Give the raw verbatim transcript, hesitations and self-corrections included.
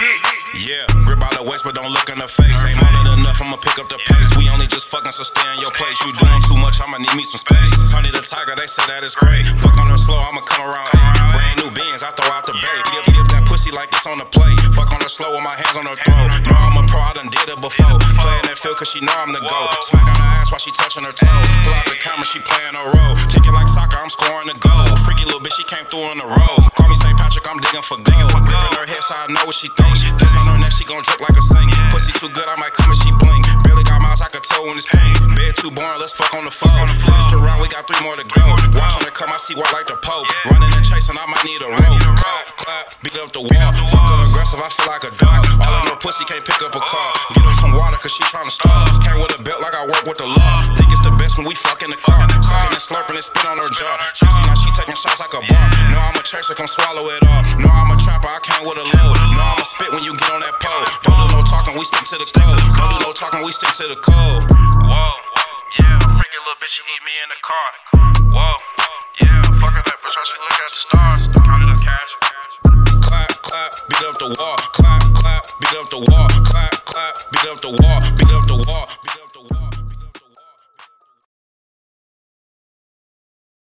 shit. Yeah, grip by the waist, but don't look in the face. Ain't more than enough, I'ma pick up the pace. We only just fucking, so stay in your place. You doing too much, I'ma need me some space. Tony the Tiger, they say that is great. Fuck on her slow, I'ma come around eight. Brand new beans, I throw out the bait. Dip, dip that pussy like it's on the plate. Fuck on her slow with my hands on her throat. Know I'm a pro, I done did it before. Playing that field cause she know I'm the GOAT. Smack on her ass while she touching her toes. Pull out the camera, she playing her role. Kick it like soccer, I'm scoring the goal. Freaky little bitch, she came through in the road. Call me Saint Patrick, I'm digging for gold. Gripping her head so I know what she think. This on her neck, she gon' drip like a sink. Pussy too good, I might come and she blink. Barely got miles, I can tell when it's pink. Bed too boring, let's fuck on the floor. Finished the round, we got three more to go. Watching her come, I see what like the Pope. Running and chasing, I might need a rope. Clap, clap, beat up the wall. Fuck her aggressive, I feel like a dog. All in her pussy, can't pick up a car. Get her some water, cause she tryna stall. Came with a belt like I work with the law. Think it's the best when we fuck in the car. Sucking and slurping and spit on her jaw. Tipsy, now she taking shots like a bar. Know I'm a chaser, come swallow it all. Know I'm a trapper, I came with a load. Know I'm a spit when you get on that pole. Don't do no talking, we stick to the code. Don't do no talking, we stick to the code. Whoa, yeah, freaky little bitch, she eat me in the car. Whoa, yeah, fuck her that bitch, how she look at the stars. Counted up cash. Clap, clap, beat up the wall. Clap, clap, beat up the wall. Clap, clap, beat up the wall. Beat up the wall.